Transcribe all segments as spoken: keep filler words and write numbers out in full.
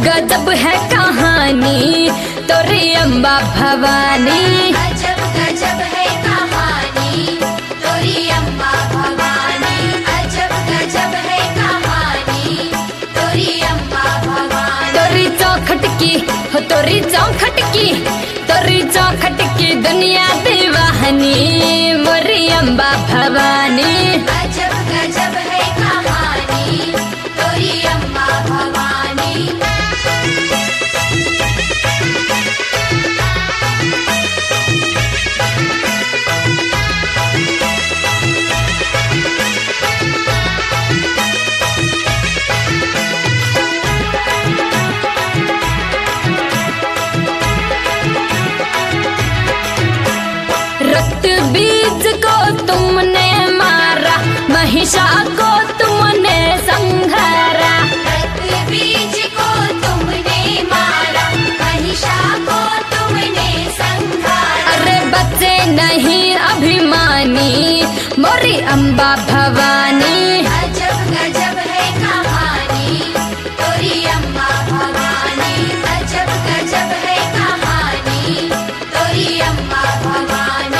गजब है कहानी तोरी अम्बा भवानी। अजब गजब है कहानी तोरी अम्बा भवानी। अजब गजब है कहानी तोरी अम्बा भवानी। तोरी चौखट की हो तोरी चौखट की तोरी चौखट की दुनिया दीवानी मोरी अम्बा भवानी। अजब गजब है कहानी तोरी अम्बा भवानी। रक्त बीज को तुमने मारा महिषा को तुमने संहारा। रक्त बीज को तुमने मारा महिषा को तुमने संहारा। अरे बच्चे नहीं अभिमानी मोरी अम्बा भवानी। अजब गजब है कहानी तोरी अम्बा भवानी। अजब गजब है कहानी तोरी अम्बा भवानी।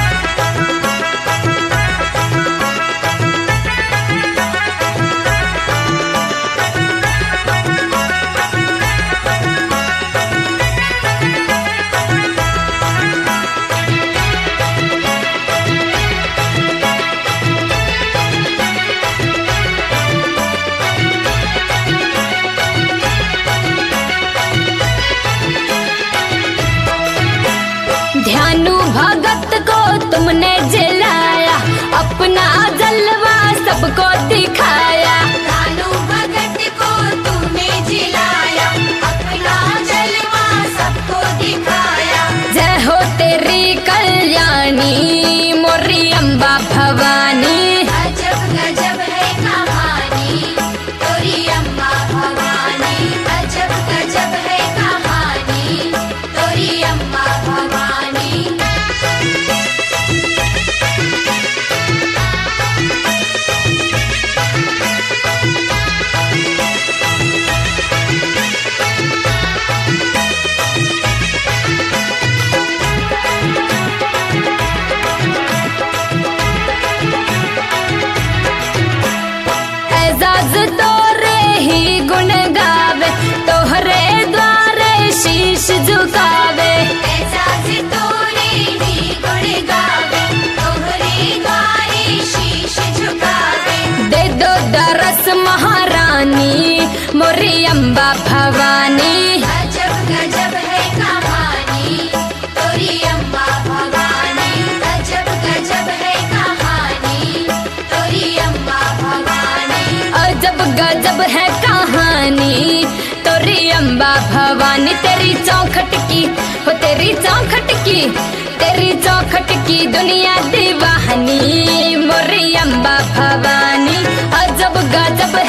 ध्यानु भगत को तुमने जलाया अपना जलवा सबको दिखाया। ध्यानु भगत को तुमने जिलाया अपना जलवा सबको दिखाया। जय हो तेरी कल्याणी मोरी अम्बा भवानी। अजब गजब है कहानी तोरी अम्बा भवानी। अजब गजब है कहानी तोरी अम्बा भवानी। एजाज तोरे ही गुण गावे तोहरे द्वारे शीश झुकावे। एजाज तोरे ही गुण गावे तोहरे द्वारे शीश झुकावे। दे दो दरस महारानी मोरी अम्बा भवानी। अजब गजब है कहानी तोरी अम्बा भवानी। अजब गजब है कहानी तोरी अम्बा भवानी। अजब गजब है कहानी तोरी अम्बा भवानी। तेरी चौखट की हो तेरी चौखट की तेरी चौखट की दुनिया दीवानी मोरी अम्बा भवानी। अजब गजब